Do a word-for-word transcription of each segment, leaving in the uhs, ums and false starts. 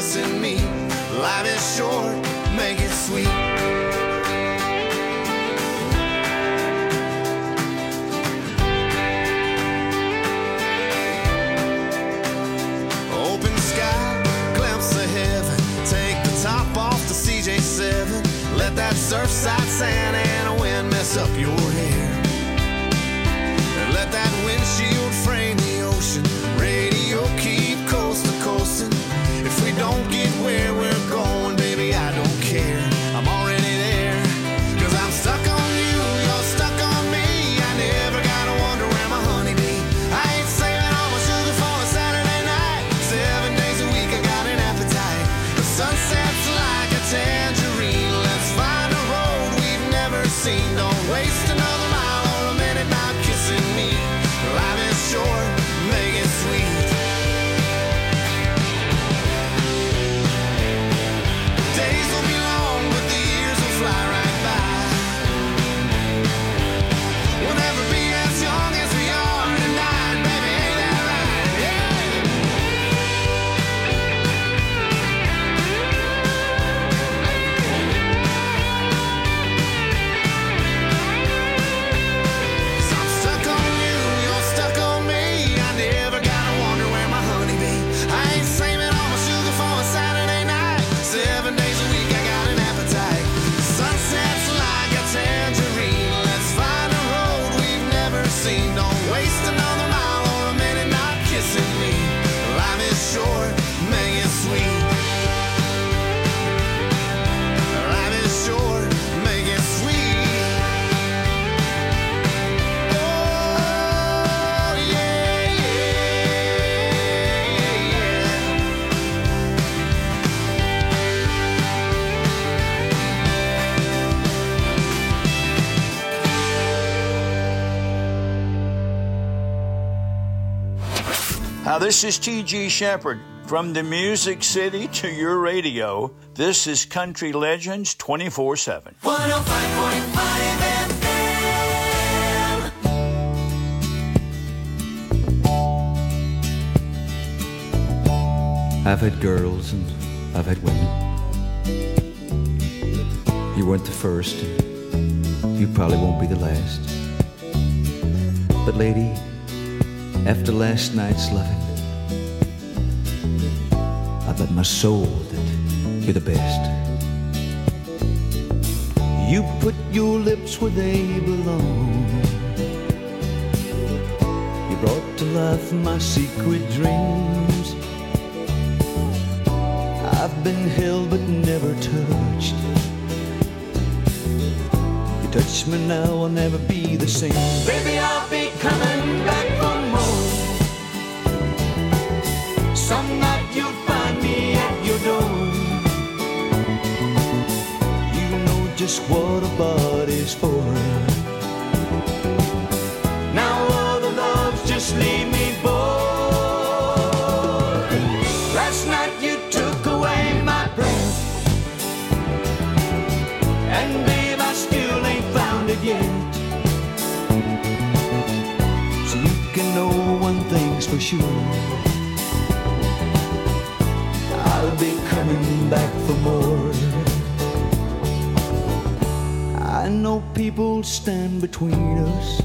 kissing me. Life is short, make it sweet. Open sky, glimpse of heaven. Take the top off the C J seven. Let that surfside sand and a wind mess up your hair. And let that windshield frame the ocean. Radio keep coast to coasting. If we don't get where we're going, baby, I don't care. I'm already there. Cause I'm stuck on you, you're stuck on me. I never gotta wonder where my honey be. I ain't saving all my sugar for a Saturday night. Seven days a week I got an appetite. The sunset's like a tangerine. Let's find a road we've never seen. Don't waste another mile or a minute not kissing me. Life is short, make it sweet. Days will be long, but the years will fly right by. We'll never be as young as we are tonight, baby, ain't that right? Yeah. So I'm stuck on you, you're stuck on me. I never gotta wonder where my honey be. I ain't saving all my sugar for a Saturday night. Seven days a week I got an appetite. Sunset's like a tangerine. Let's find a road we've never seen. Don't waste another mile or a minute not kissing me. Life is short, make it sweet. Life is short, make it sweet. Oh yeah, yeah, yeah. Now, this is T G Shepherd. From the Music City to your radio, this is Country Legends twenty-four seven. one oh five point five F M. I've had girls and I've had women. You weren't the first, and you probably won't be the last. But lady, after last night's loving, I bet my soul that you're the best. You put your lips where they belong. You brought to life my secret dreams. I've been held but never touched. You touch me now, I'll never be the same. Baby, I'll be coming back for more. Some night you'll find me at your door. You know just what a body's for. Now other loves just leave me bored. Last night you took away my breath, and babe, I still ain't found it yet. So you can know one thing's for sure, I'll be coming back for more. I know people stand between us.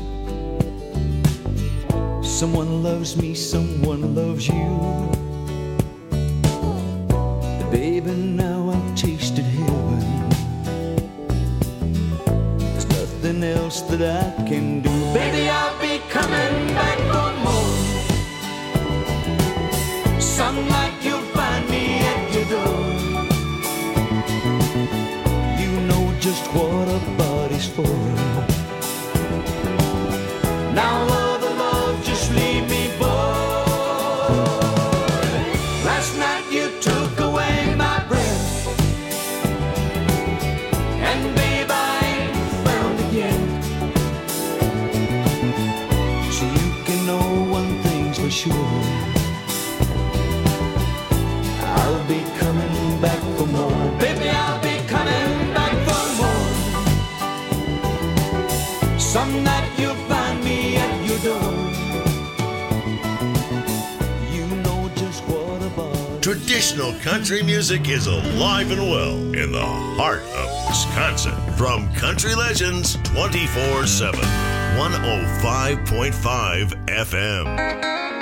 Someone loves me, someone loves you. But baby, now I've tasted heaven. There's nothing else that I can do. Baby, I'll be coming back for more. Some night you'll find me at your door. You know just what a body's for. Now other love just leave me bored. Last night you took away my breath, and babe, I ain't found it yet. So you can know one thing's for sure, I'll be coming back for more. Baby, I'll be coming back for more. Some night you'll find me at your door. You know just what a body. Traditional country music is alive and well in the heart of Wisconsin. From Country Legends twenty-four seven, one oh five point five F M.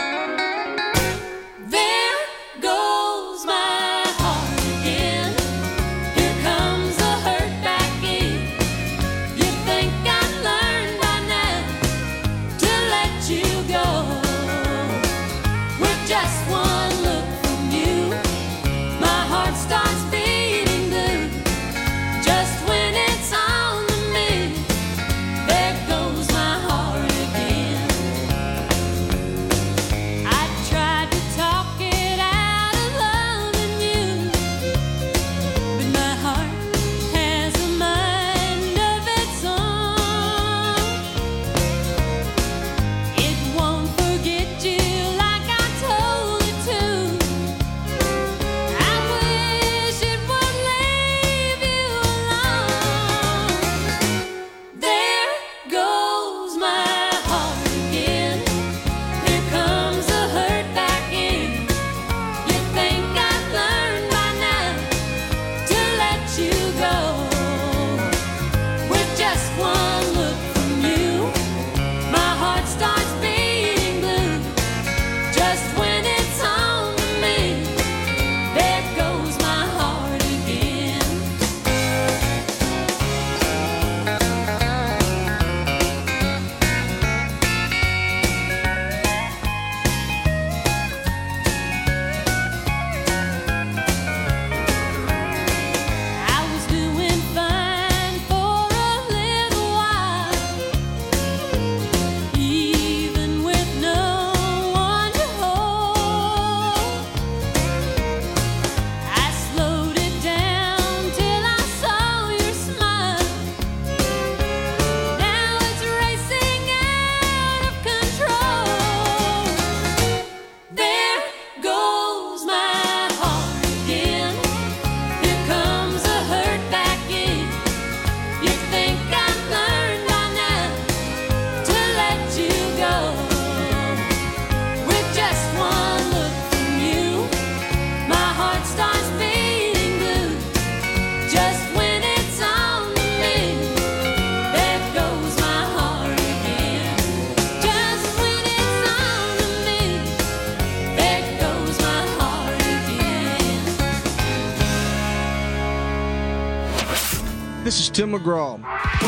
This is Tim McGraw.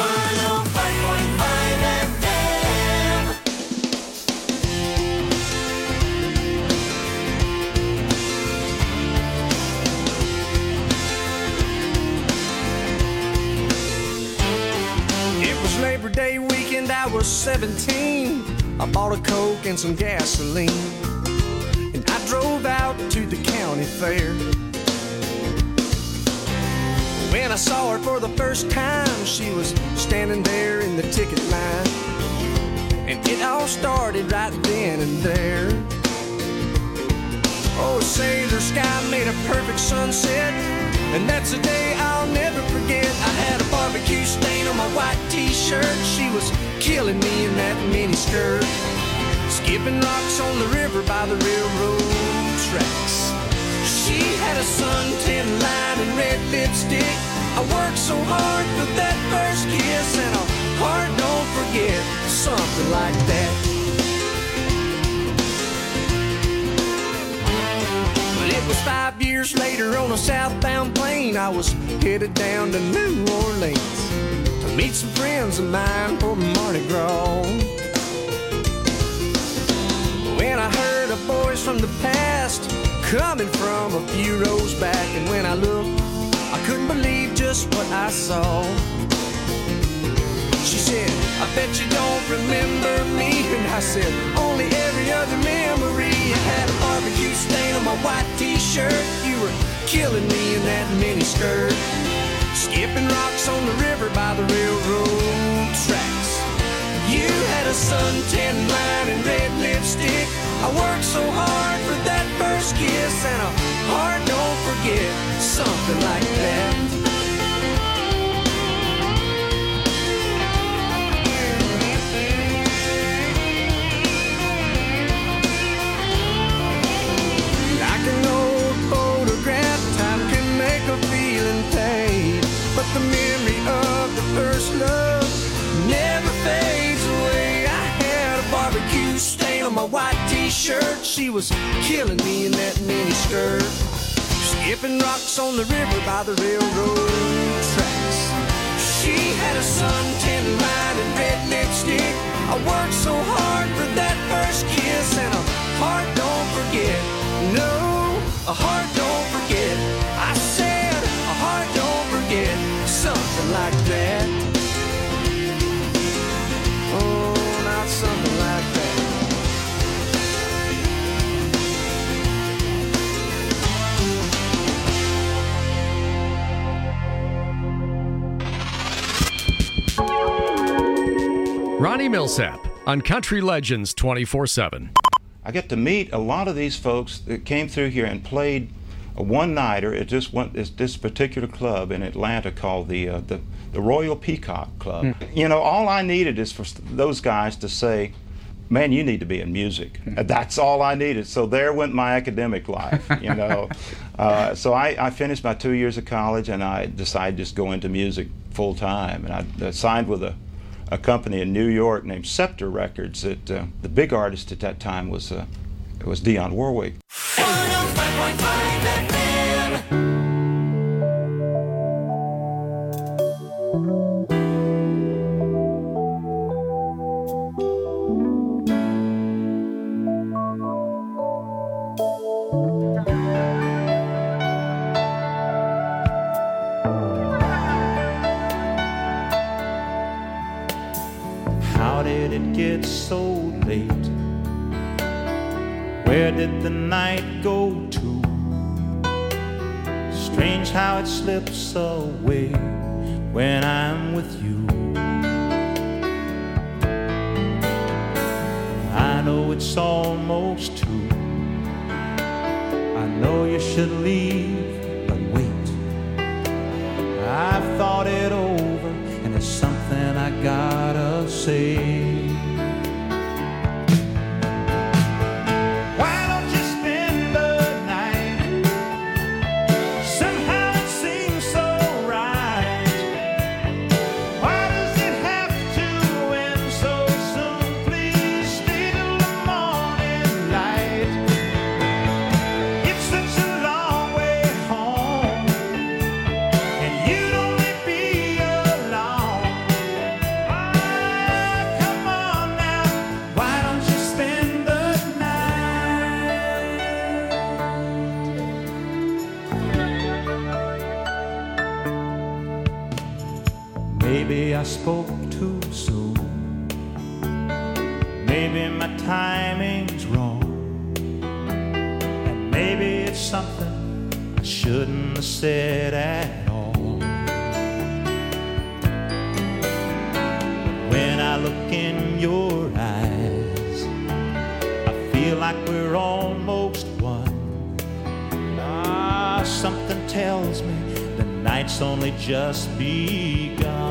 It was Labor Day weekend, I was seventeen. I bought a Coke and some gasoline, and I drove out to the county fair. When I saw her for the first time, she was standing there in the ticket line, and it all started right then and there. Oh, say, the sky made a perfect sunset, and that's a day I'll never forget. I had a barbecue stain on my white t-shirt. She was killing me in that mini skirt, skipping rocks on the river by the railroad tracks. She had a suntan line and red lipstick. I worked so hard for that first kiss, and a heart don't forget, something like that. But it was five years later on a southbound plane. I was headed down to New Orleans to meet some friends of mine for Mardi Gras. When I heard a voice from the past coming from a few rows back, and when I looked, I couldn't believe just what I saw. She said, I bet you don't remember me. And I said, only every other memory. I had a barbecue stain on my white t-shirt. You were killing me in that mini skirt, skipping rocks on the river by the railroad tracks. You had a suntan line and red lipstick. I worked so hard for that first kiss, and a heart don't forget, something like that. Like an old shirt. She was killing me in that mini skirt. Skipping rocks on the river by the railroad tracks. She had a suntan line and red lipstick. I worked so hard for that first kiss, and a heart don't forget. No, a heart don't forget. I said a heart don't forget. Something like that. Oh, not something like that. Ronnie Millsap on Country Legends twenty-four seven. I get to meet a lot of these folks that came through here and played a one-nighter at just one, this particular club in Atlanta called the uh, the, the Royal Peacock Club. Mm. You know, all I needed is for those guys to say, man, you need to be in music. Mm. That's all I needed. So there went my academic life, you know. uh, so I, I finished my two years of college, and I decided to just go into music full-time. And I uh, signed with a a company in New York named Scepter Records. That uh, the big artist at that time was uh, was Dionne Warwick. one oh five point five F M. How did it get so late? Where did the night go to? Strange how it slips away when I'm with you. I know it's almost two. I know you should leave, but wait. I've thought it over, and there's something I gotta say. Why don't you spend the night? Somehow it seems so right. Why does it have to end so soon? Please stay till the morning light. It's such a long way home, and you'd only be alone. Maybe I spoke too soon. Maybe my timing's wrong. And maybe it's something I shouldn't have said at all. When I look in your eyes, I feel like we're almost one. Ah, something tells me the night's only just begun.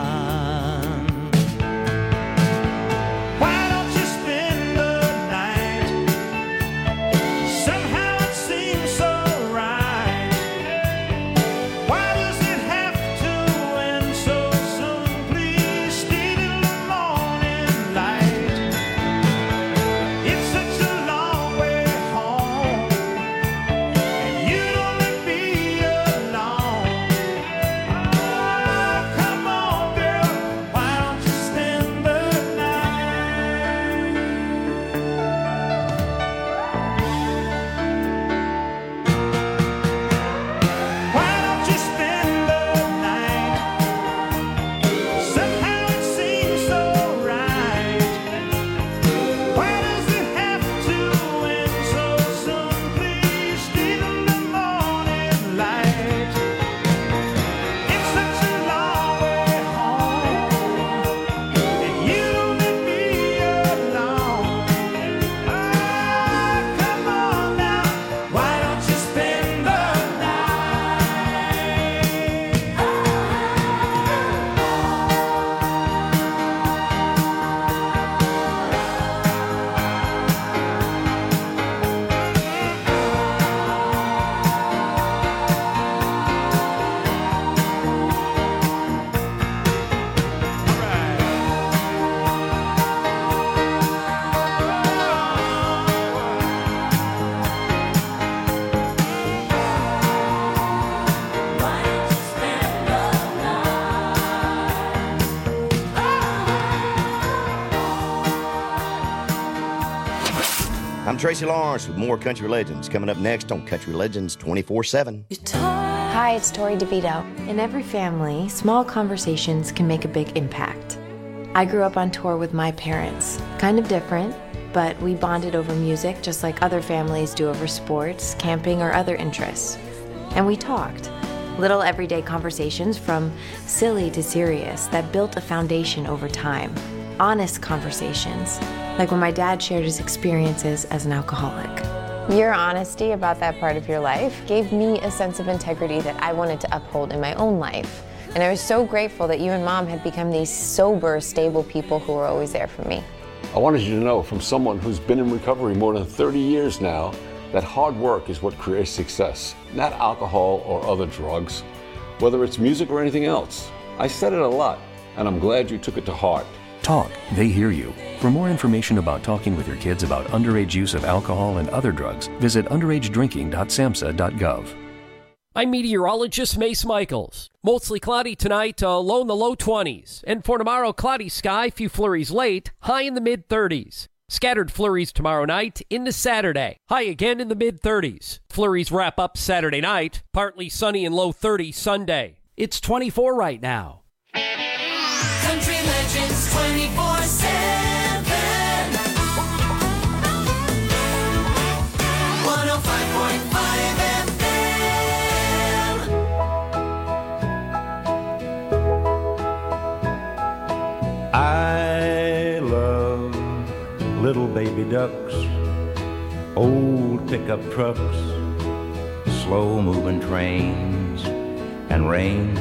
Why don't you spend the night? Somehow it seems so right. Why does it have to end so soon? Please stay till the morning light. It's such a long way home, and you'd only be alone. Oh, come on. Tracy Lawrence with more Country Legends coming up next on Country Legends twenty-four seven. Hi, it's Tori DeVito. In every family, small conversations can make a big impact. I grew up on tour with my parents. Kind of different, but we bonded over music just like other families do over sports, camping, or other interests. And we talked. Little everyday conversations from silly to serious that built a foundation over time. Honest conversations, like when my dad shared his experiences as an alcoholic. Your honesty about that part of your life gave me a sense of integrity that I wanted to uphold in my own life. And I was so grateful that you and Mom had become these sober, stable people who were always there for me. I wanted you to know from someone who's been in recovery more than thirty years now that hard work is what creates success, not alcohol or other drugs, whether it's music or anything else. I said it a lot, and I'm glad you took it to heart. Talk, they hear you. For more information about talking with your kids about underage use of alcohol and other drugs, visit underage drinking dot samhsa dot gov. I'm meteorologist Mace Michaels. Mostly cloudy tonight, uh, low in the low twenties. And for tomorrow, cloudy sky, few flurries late, high in the mid thirties. Scattered flurries tomorrow night into Saturday, high again in the mid thirties. Flurries wrap up Saturday night, partly sunny and low thirties Sunday. It's twenty-four right now. Country Legends twenty-four seven. one oh five point five F M. I love little baby ducks, old pickup trucks, slow-moving trains, and rain.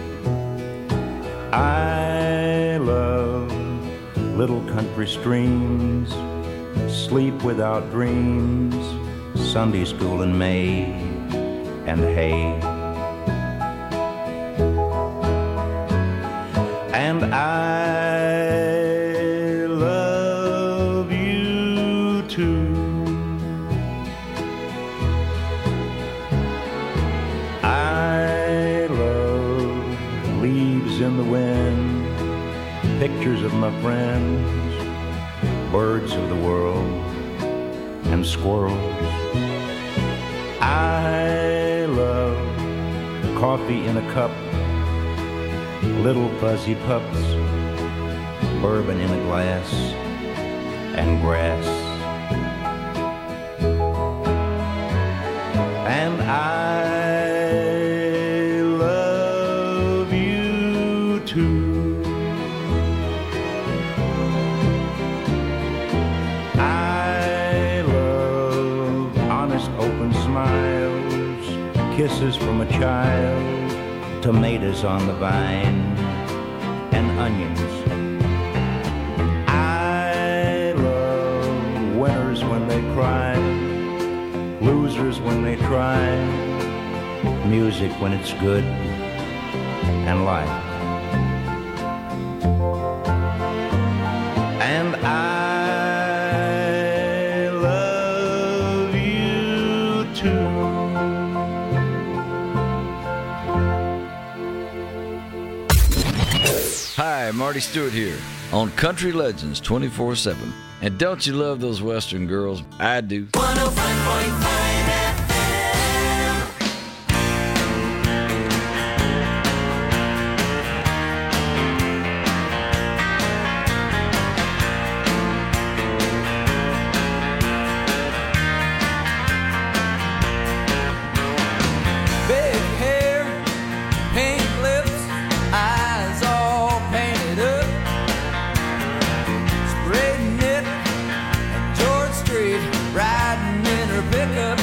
I love little country streams, sleep without dreams, Sunday school in May, and hay. And I love you too. I love leaves in the wind, pictures of my friends, birds of the world, and squirrels. I love coffee in a cup, little fuzzy pups, bourbon in a glass, and grass. And I love you too. I love honest open smiles, kisses from a child, tomatoes on the vine, and onions. I love winners when they cry, losers when they try, music when it's good, and life. And I love you too. Hi, Marty Stewart here on Country Legends twenty-four seven. And don't you love those Western girls? I do. one oh five point five F M. Big hair, pink lips, eyes all painted up, sprayed knit, and George Street riding in her pickup.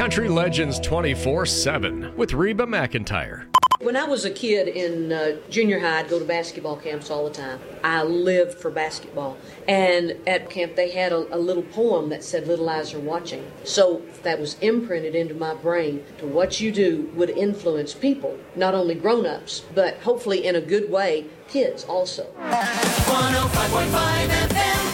Country Legends twenty-four seven with Reba McEntire. When I was a kid in uh, junior high, I'd go to basketball camps all the time. I lived for basketball. And at camp, they had a, a little poem that said, "Little eyes are watching." So that was imprinted into my brain to what you do would influence people, not only grown-ups, but hopefully in a good way, kids also. one oh five point five F M.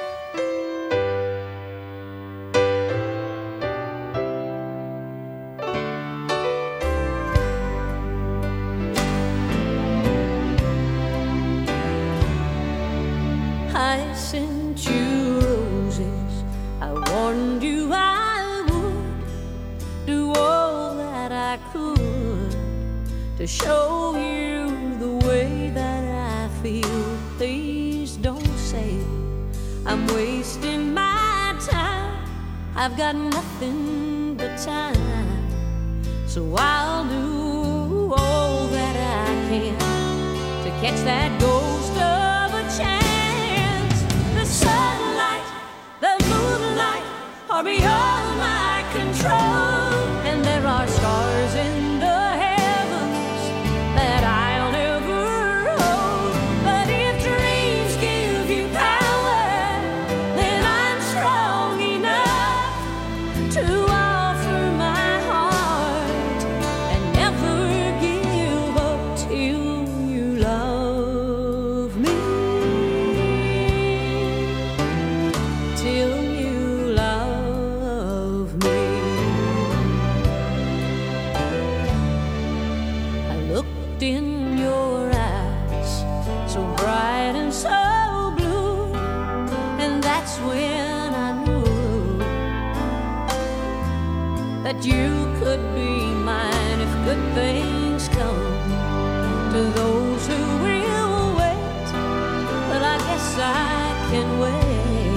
I sent you roses. I warned you I would do all that I could to show you the way that I feel. Please don't say I'm wasting my time. I've got nothing but time, so I'll do all that I can to catch that ghost of a chance. The sunlight, the moonlight are beyond my control, and there are stars in the heavens that I'll never hold. But if dreams give you power, then I'm strong enough to offer my heart and never give up till you love me. Till you love me. I looked in your eyes, so bright and so blue, and that's when I knew that you could be mine if good things come to those who will wait. But I guess I can wait.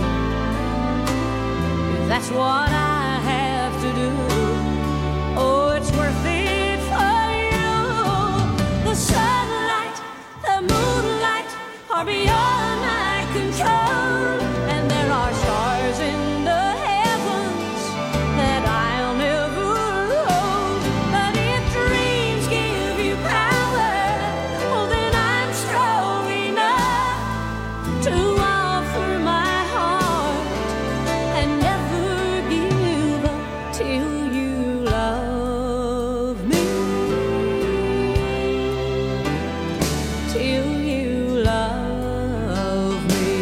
That's what I have to do. Oh, it's worth it for you. The sunlight, the moonlight are beyond my control, and there are stars in the heavens that I'll never hold. But if dreams give you power, oh, then I'm strong enough to offer my heart and never give up till you love me. Till you love me.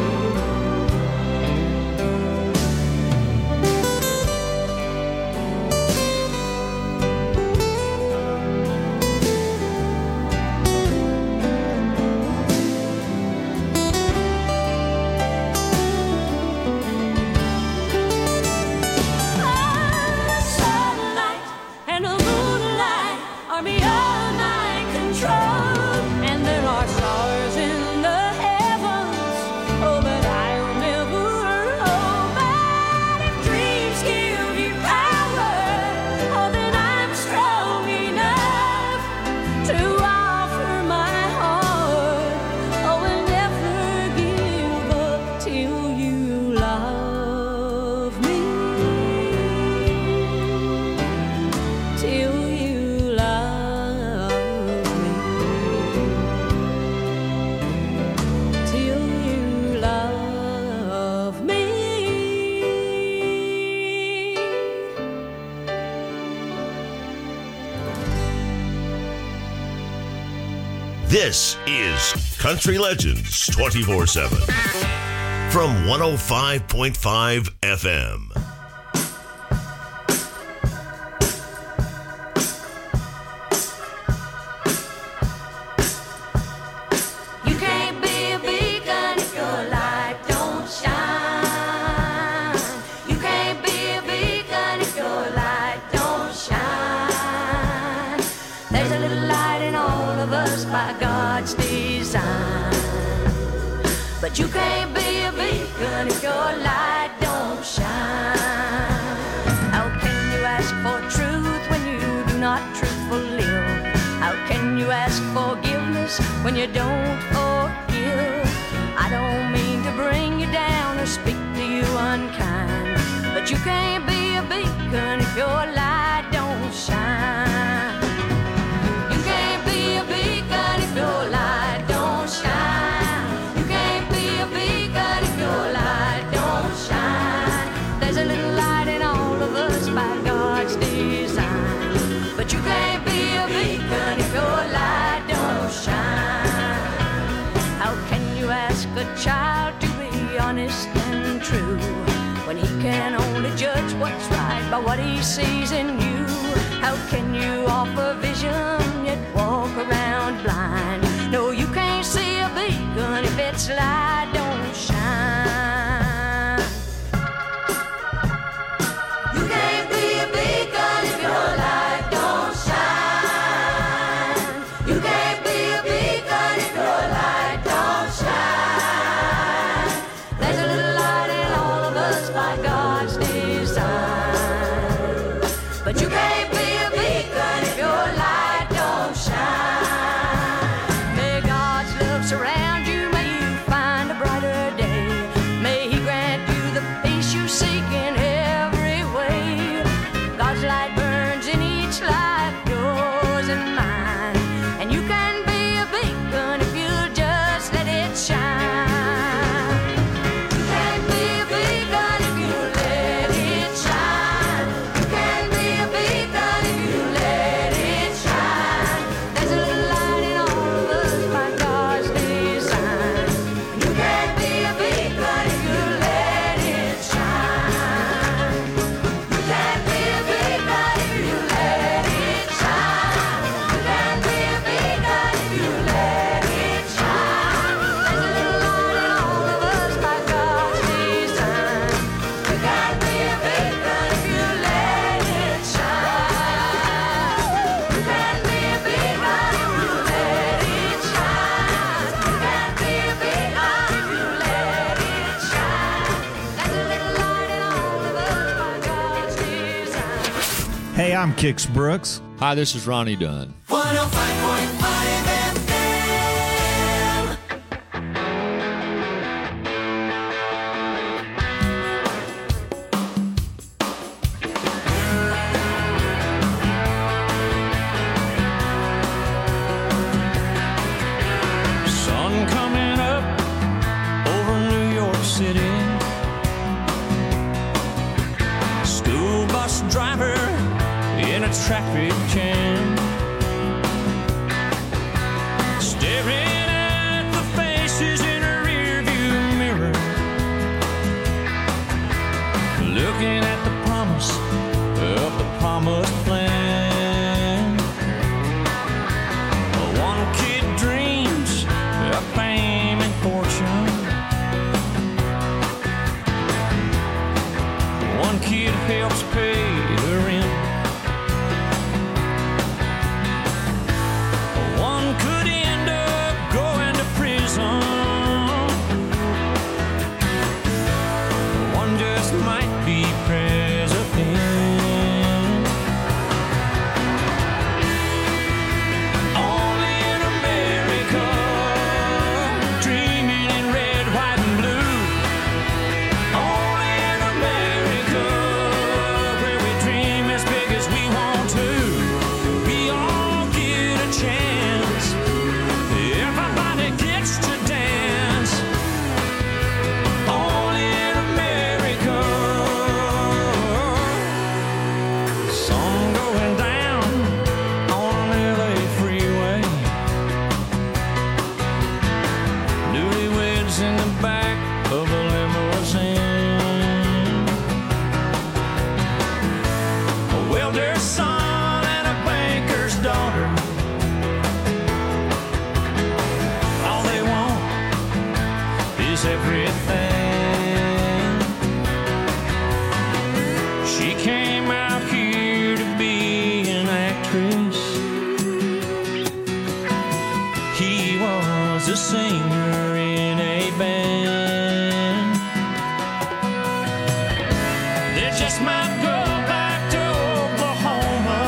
The sunlight and the moonlight are beyond my control, and there are stars in the heavens, oh, but I'll never hold. But if dreams give you power, oh, then I'm strong enough to offer my heart, oh, and never give up till you love me. Till you love me. Till you love me. This is Country Legends twenty-four seven from one oh five point five F M. You can't be a beacon if your light don't shine. You can't be a beacon if your light don't shine. There's a little light in all of us by God's design. But you can't be a beacon if your light don't shine. How can you ask for truth when you do not truthfully live? How can you ask forgiveness when you don't forgive? I don't mean to bring you down or speak to you unkind, but But you can't be a beacon if your light don't shine. You can't be a beacon if your light don't shine. You can't be a beacon if your light don't shine. There's a little light in all of us by God's design. But you can't be a beacon if your light don't shine. How can you ask a child to be honest and true when he can only judge what's right by what he sees in you? How can you offer vision yet walk around blind? No, you can't see a beacon if its light don't shine. You can't be a beacon if your light don't shine. You can't be a beacon if your light don't shine. There's a little light in all of us by God's design. But you can't be a beacon if your light don't shine. May God's love surround you, may you find a brighter day. May He grant you the peace you seek in every way. God's light burns in each life, yours and mine. And you can be a beacon if you'll just let it shine. You can be a beacon if you let it shine. You can be a beacon if you let it shine. There's a little light in all of us by God's design. You can be a beacon if you let it shine. You can be a beacon if you let it shine. You can be a beacon if you let it shine. There's a little light in all of us by God's design. You can be a beacon if you let it shine. You can be a beacon if you let it shine. You can be a beacon if you let it shine. There's a little light in all of us by God's design. Hey, I'm Kix Brooks. Hi, this is Ronnie Dunn. one oh five point five F M. Sun coming up over New York City. School bus driver in a traffic jam, staring at the faces in a rearview mirror, looking at the promise of the promised land. One kid dreams of fame and fortune. One kid helps pay the rent. One could end up going to prison. One just might be president. Only in America, dreaming in red, white, and blue. Only in America, where we dream as big as we want to. We all get a chance. Everybody gets to dance. Only in America. Sun going down on an L A freeway. Newlyweds in the back of a limousine. A welder's son and a banker's daughter. All they want is everything. She came out here to be an actress. He was a singer in a band. They just might go back to Oklahoma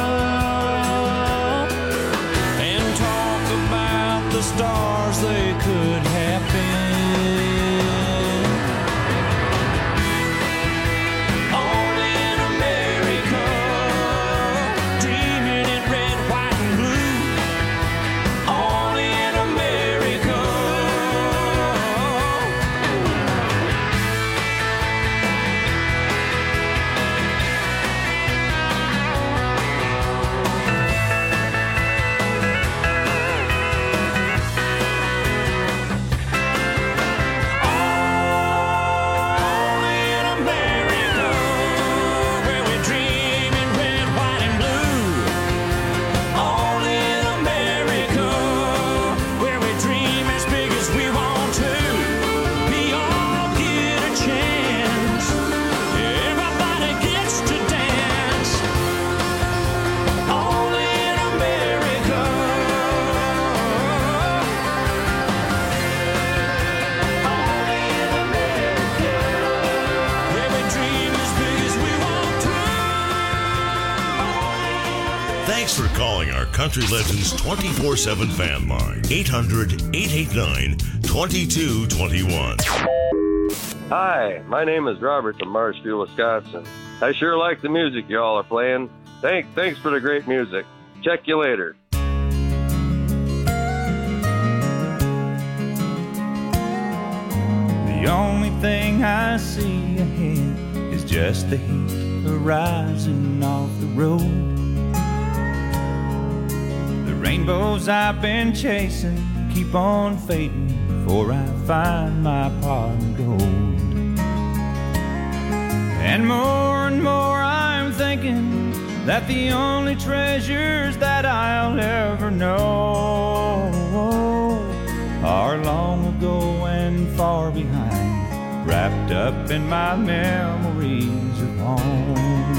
and talk about the stars they could have been. Oh, Thanks for calling our Country Legends twenty-four seven fan line. eight hundred, eight eight nine, two two two one. Hi, my name is Robert from Marshfield, Wisconsin. I sure like the music y'all are playing. Thank, thanks for the great music. Check you later. The only thing I see ahead is just the heat arising off the road. The rainbows I've been chasing keep on fading before I find my pot of gold. And more and more I'm thinking that the only treasures that I'll ever know are long ago and far behind, wrapped up in my memories of home.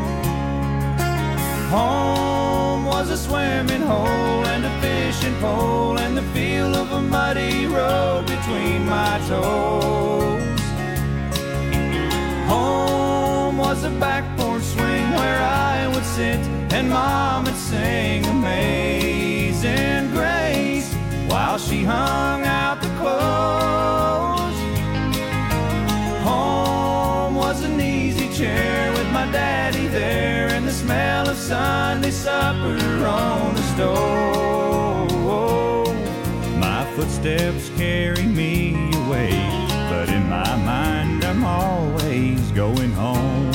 Home was a swimming hole and a fishing pole and the feel of a muddy road between my toes. Home was a back porch swing where I would sit and Mom would sing Amazing Grace while she hung out the clothes. Home was an easy chair with my daddy there and the smell of Sunday supper on the stove. My footsteps carry me away, but in my mind I'm always going home.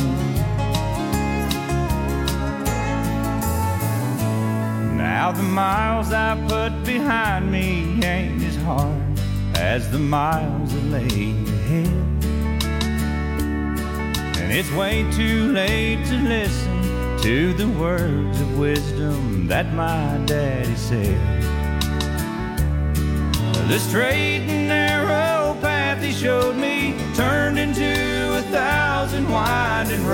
Now the miles I put behind me ain't as hard as the miles that lay ahead. And it's way too late to listen to the words of wisdom that my daddy said. The straight and narrow path he showed me turned into a thousand winding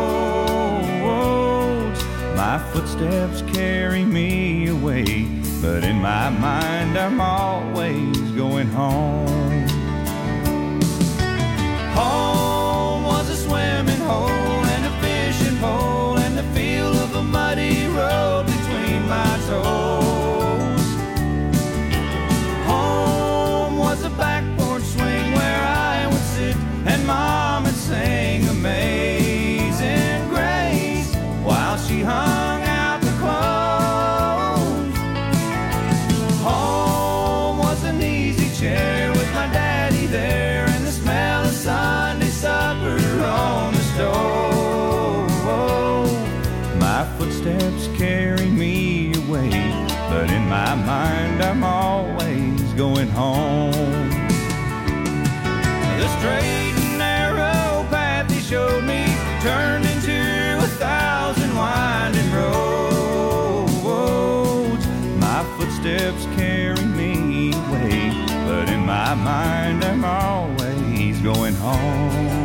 roads. My footsteps carry me away, but in my mind I'm always going home. Home was a swimming hole and a fishing pole and the feel of a muddy road between my toes. Home was a back porch swing where I would sit and Mom would sing Amazing Grace while she hung out the clothes. Home was an easy chair with my daddy there and the smell of Sunday supper on the stove. My footsteps carry me away, but in my mind I'm always going home. The straight and narrow path he showed me turned into a thousand winding roads. My footsteps carry me away, but in my mind I'm always going home.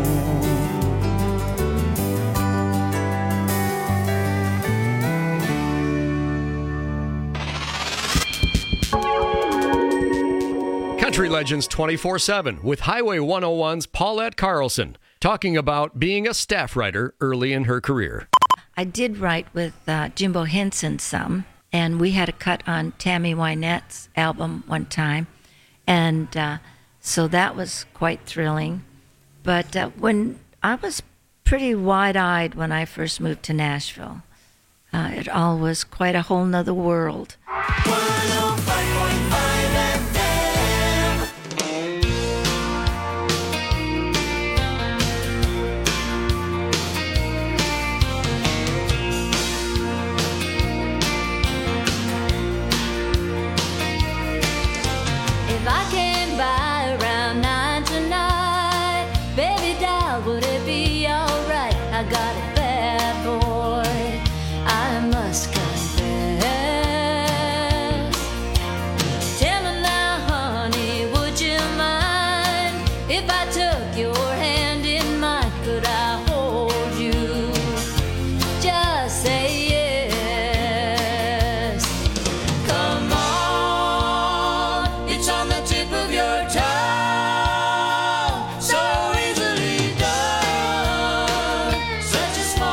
Country Legends twenty-four seven with Highway one oh one's Paulette Carlson, talking about being a staff writer early in her career. I did write with uh, Jimbo Henson some, and we had a cut on Tammy Wynette's album one time, and uh, so that was quite thrilling. But uh, when I was pretty wide-eyed when I first moved to Nashville, uh, it all was quite a whole nother world. If I came by around nine tonight, baby doll, would it be alright? I got a bad boy, I must confess. Tell me now, honey, would you mind if I took your hand in mine? Could I hold you? Just say yes. Come on, it's on the tip of your tongue, so easily done. Such a small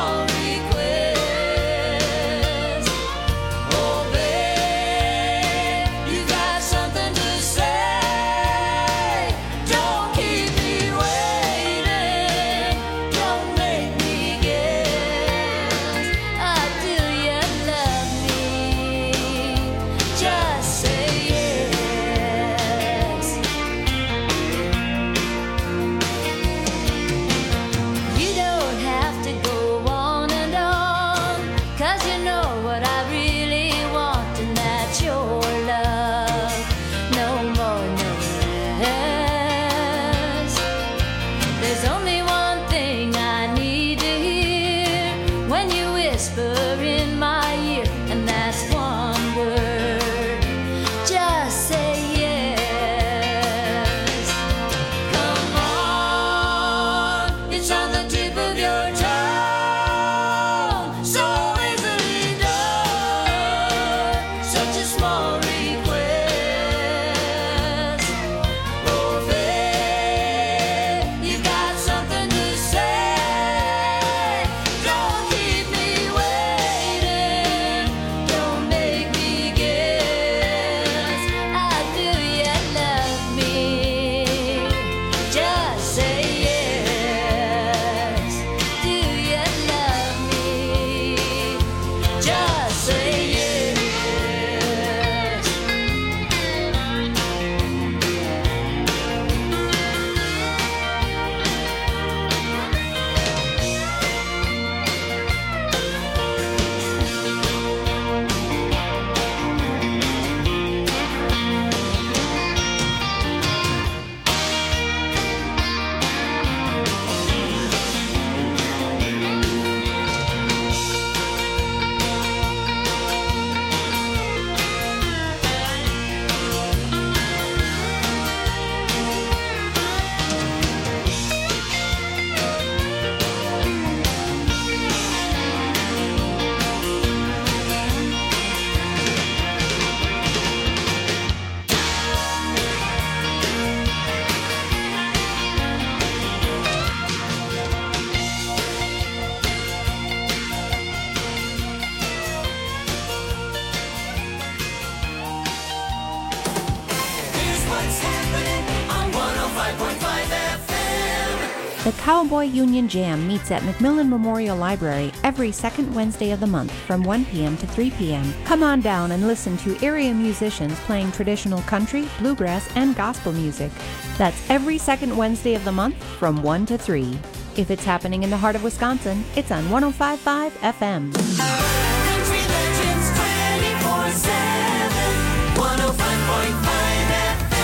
The Cowboy Union Jam meets at McMillan Memorial Library every second Wednesday of the month from one p.m. to three p.m. Come on down and listen to area musicians playing traditional country, bluegrass, and gospel music. That's every second Wednesday of the month from one to three. If it's happening in the heart of Wisconsin, it's on one oh five point five F M. Country Legends twenty-four seven, one oh five point five F M.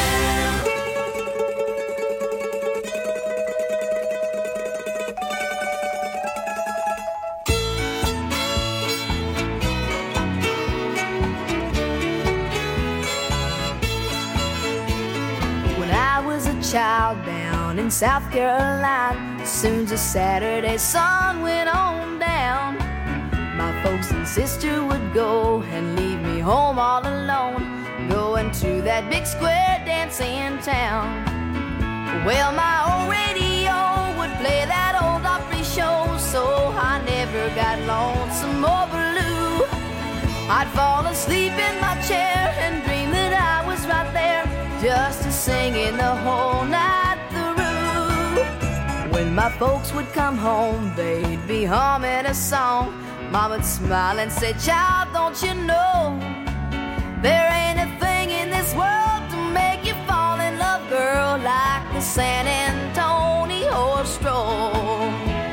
When I was a child down in South Carolina, soon as the Saturday sun went on down, my folks and sister would go and leave me home all alone, going to that big square dance in town. Well, my old radio would play that old Opry show, so I never got lonesome or blue. I'd fall asleep in my chair and dream that I was right there, just a singing the whole night through. When my folks would come home, they'd be humming a song. Mama'd smile and say, "Child, don't you know there ain't a thing in this world to make you fall in love, girl, like the San Antonio stroll."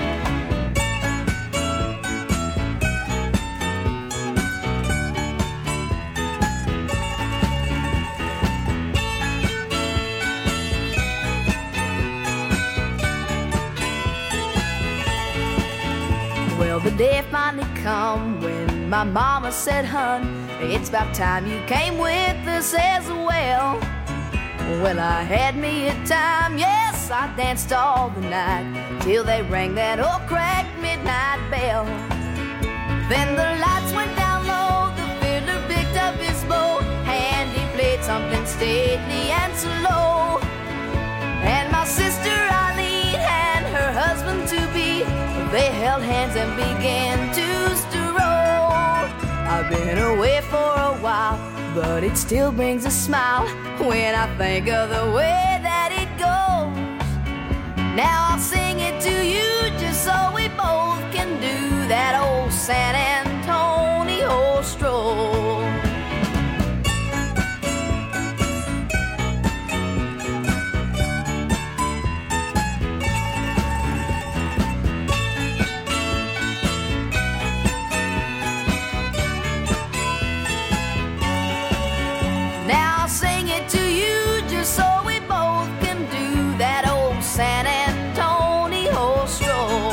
Well, the day finally come when my mama said, "Hun, it's about time you came with us as well." Well, I had me a time, yes, I danced all the night, till they rang that old cracked midnight bell. Then the lights went down low, the fiddler picked up his bow, and he played something stately and slow. And my sister Eileen and her husband to be, they held hands and began to stroll. I've been away for a while, but it still brings a smile when I think of the way that it goes. Now I'll sing it to you just so we both can do that old San Antonio stroll. Now I'll sing it to you just so we both can do that old San Antonio stroll.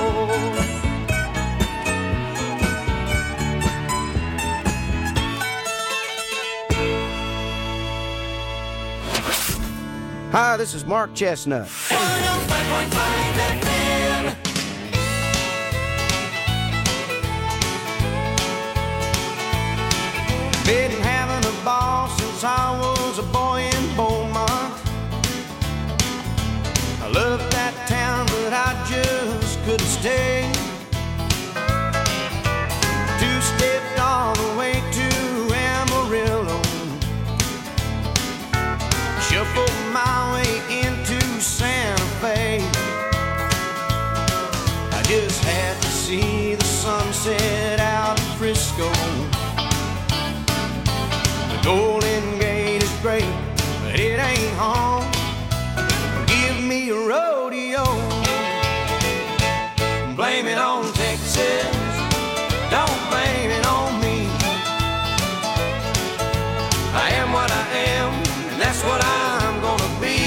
Hi, this is Mark Chestnut. one oh five point five F M. Been having a ball since I was a boy in Beaumont. I loved that town, but I just couldn't stay. Two-stepped all the way to Amarillo, shuffled my way into Santa Fe. I just had to see the sunset out of Frisco. The Golden Gate is great, but it ain't home. Give me a rodeo. Blame it on Texas, don't blame it on me. I am what I am, and that's what I'm gonna be.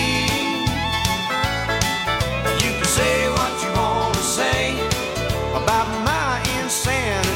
You can say what you want to say about my insanity,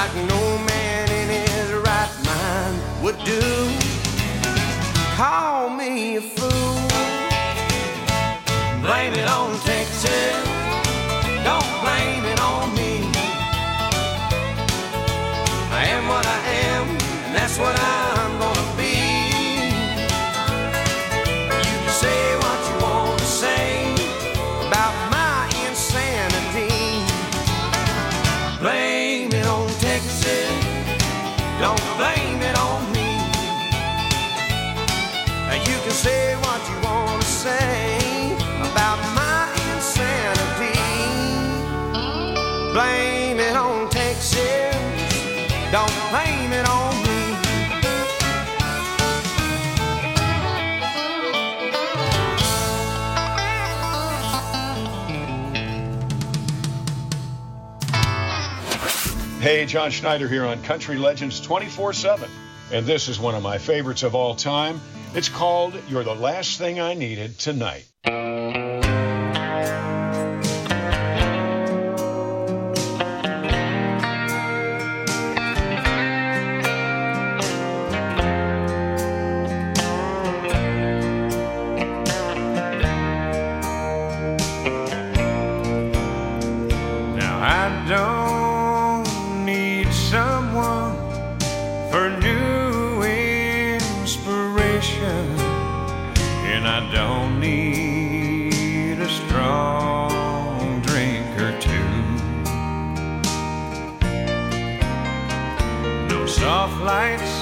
like no man in his right mind would do. Call me a fool, blame it on Texas, don't blame it on me. I am what I am, and that's what I'm gonna be. You can say what you want to say about my insanity. Blame it on Texas, don't blame it on me. You can say what you want to say about my insanity. Blame it on Texas, don't blame it on me. Hey, John Schneider here on Country Legends twenty-four seven. And this is one of my favorites of all time. It's called You're the Last Thing I Needed Tonight. Now I don't need someone for new inspiration, and I don't need a strong drink or two. No soft lights,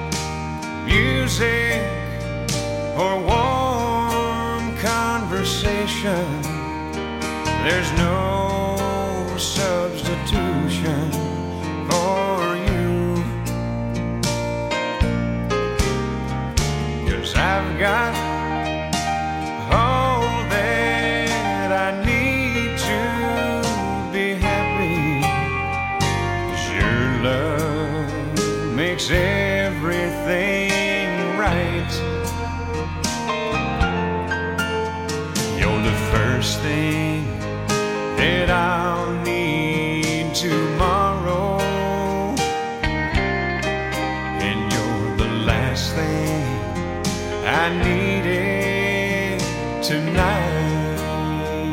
music, or warm conversation. There's no substitution for you, 'cause I've got all that I need to be happy. 'Cause your love makes everything right. You're the first thing that I'll need tomorrow, and you're the last thing I needed tonight.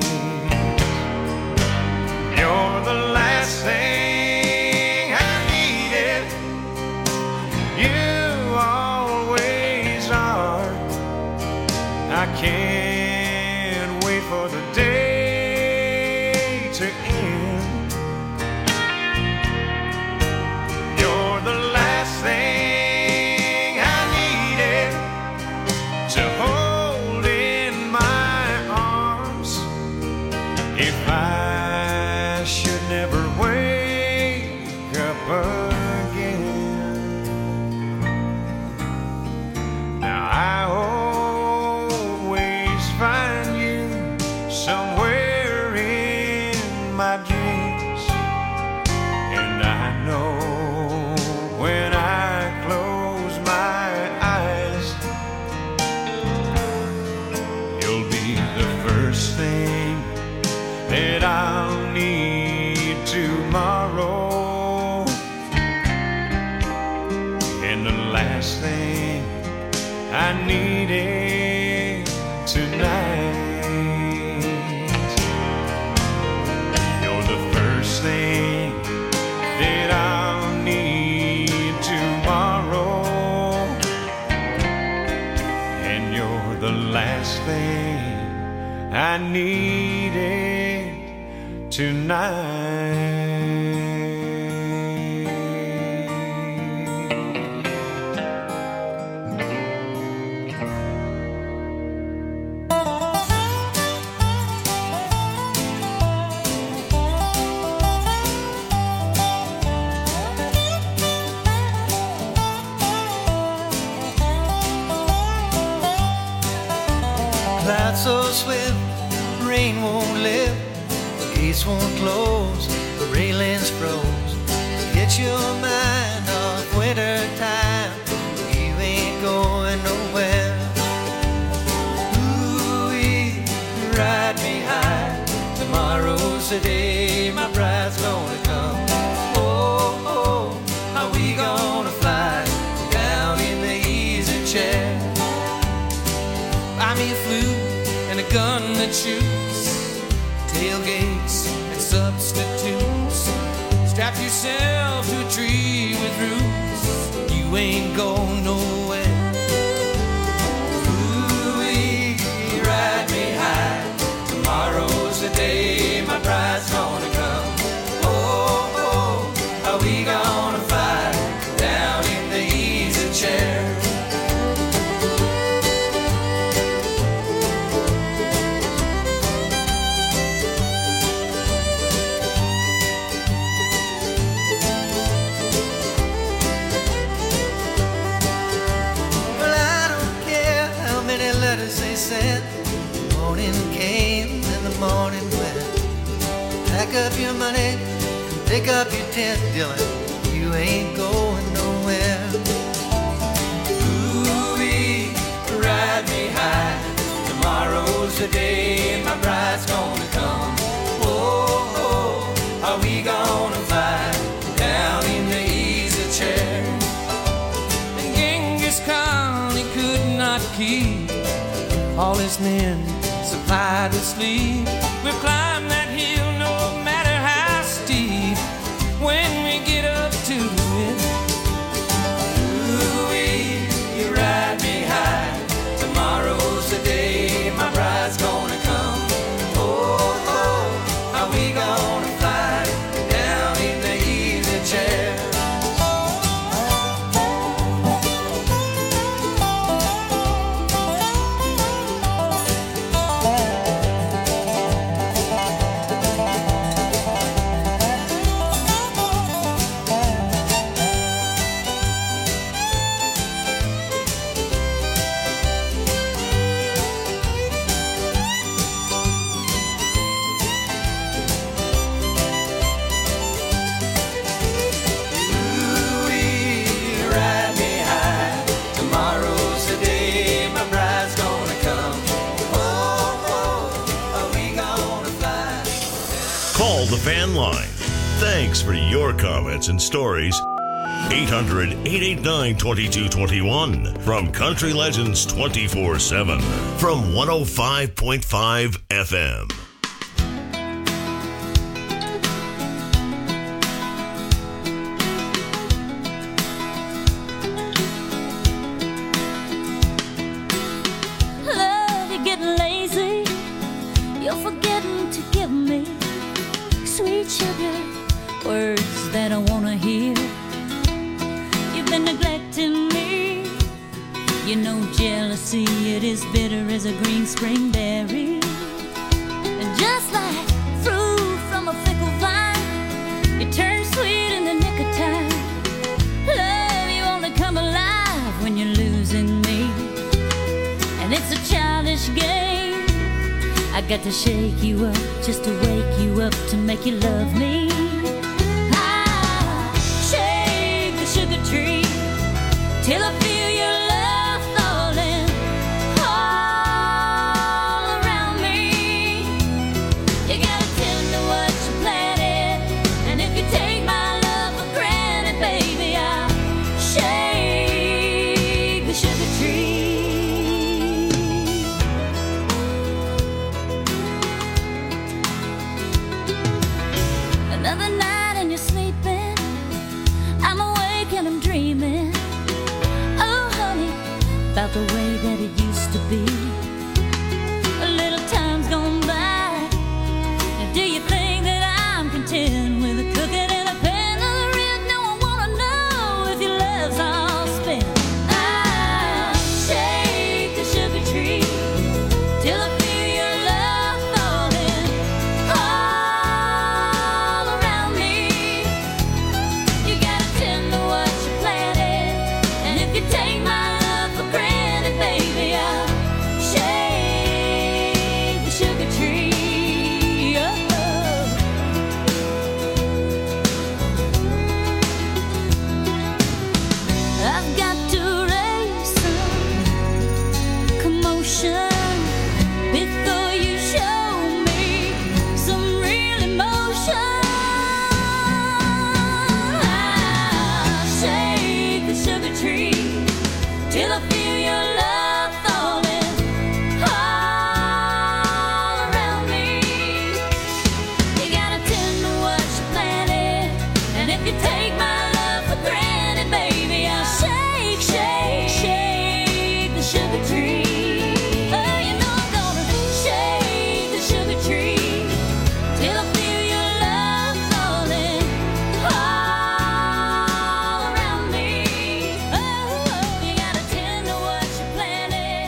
You're the last thing I needed. You always are. I can't wait for the day to end. You're the last thing I needed to hold in my arms if I should never wake up again. Now I always find you somewhere in my dreams, and I know when I close my eyes, you'll be the first thing that I'll need tomorrow, and the last thing I needed tonight. You're the first thing that I'll need tomorrow, and you're the last thing I needed tonight. Clouds so swift, rain won't lift, the gates won't close, the railings froze. Get your mind off winter time, you ain't going nowhere. Ooh-wee, ride me high, tomorrow's the day my bride's gonna come. Oh, oh, shoes, tailgates and substitutes. Strap yourself to a tree with roots. You ain't going nowhere. Ooh-wee, ride me high. Tomorrow's the day my bride's gonna come. Oh, oh, are we gonna fight down in the easy chair? They said the morning came and the morning went. Pack up your money and pick up your tent, Dylan. You ain't going nowhere. Ooh-wee, ride me high. Tomorrow's the day my bride's gonna come. Oh, oh, are we gonna fight down in the easy chair? And Genghis Khan, he could not keep all his men supplied with sleep. We'll climb that hill no matter how steep when we get up to it. Ooh-wee, you ride me high. Tomorrow's the day my bride's gonna come. Oh, oh, are we gonna fly down in the easy chair? The fan line. Thanks for your comments and stories. eight hundred, eight eight nine, two two two one from Country Legends twenty-four seven from one oh five point five F M. Love, you're getting lazy. You're forgetting to give me sweet sugar, words that I wanna hear. You've been neglecting me. You know jealousy, it is bitter as a green spring berry. And just like fruit from a fickle vine, you turn sweet in the nick of time. Love, you only come alive when you're losing me. And it's a childish game. I got to shake you up just to wake you up to make you love me. I shake the sugar tree till I feel your love falling all around me. You gotta tend to what you planted, and if you take my love for granted, baby, I'll shake the sugar tree.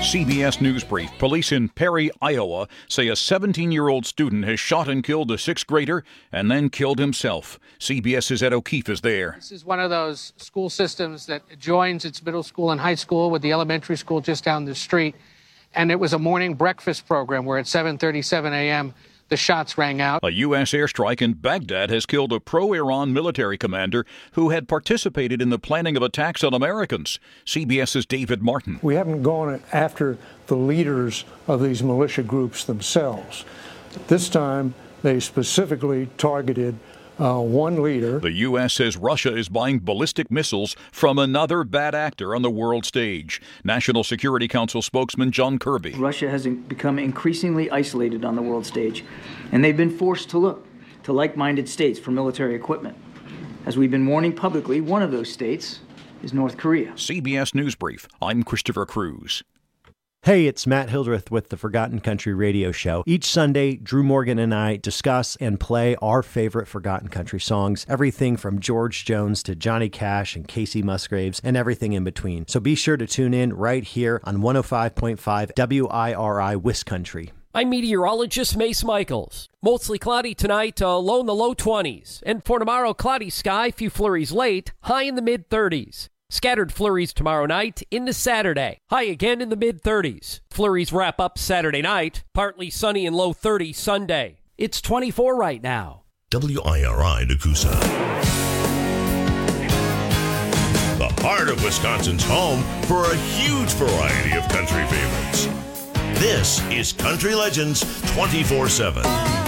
C B S News Brief. Police in Perry, Iowa say a seventeen-year-old student has shot and killed a sixth grader and then killed himself. CBS's Ed O'Keefe is there. This is one of those school systems that joins its middle school and high school with the elementary school just down the street. And it was a morning breakfast program where at seven thirty-seven a.m. the shots rang out. A U S airstrike in Baghdad has killed a pro-Iran military commander who had participated in the planning of attacks on Americans. CBS's David Martin. We haven't gone after the leaders of these militia groups themselves. This time, they specifically targeted Uh, one leader. The U S says Russia is buying ballistic missiles from another bad actor on the world stage. National Security Council spokesman John Kirby. Russia has become increasingly isolated on the world stage, and they've been forced to look to like-minded states for military equipment. As we've been warning publicly, one of those states is North Korea. C B S News Brief. I'm Christopher Cruz. Hey, it's Matt Hildreth with the Forgotten Country Radio Show. Each Sunday, Drew Morgan and I discuss and play our favorite Forgotten Country songs, everything from George Jones to Johnny Cash and Casey Musgraves and everything in between. So be sure to tune in right here on one oh five point five W I R I Wiscountry. I'm meteorologist Mace Michaels. Mostly cloudy tonight, uh, low in the low twenties. And for tomorrow, cloudy sky, few flurries late, high in the mid-thirties. Scattered flurries tomorrow night into Saturday. High again in the mid-thirties. Flurries wrap up Saturday night. Partly sunny and low thirties Sunday. It's twenty-four right now. W I R I Nakusa. The heart of Wisconsin's home for a huge variety of country favorites. This is Country Legends twenty-four seven.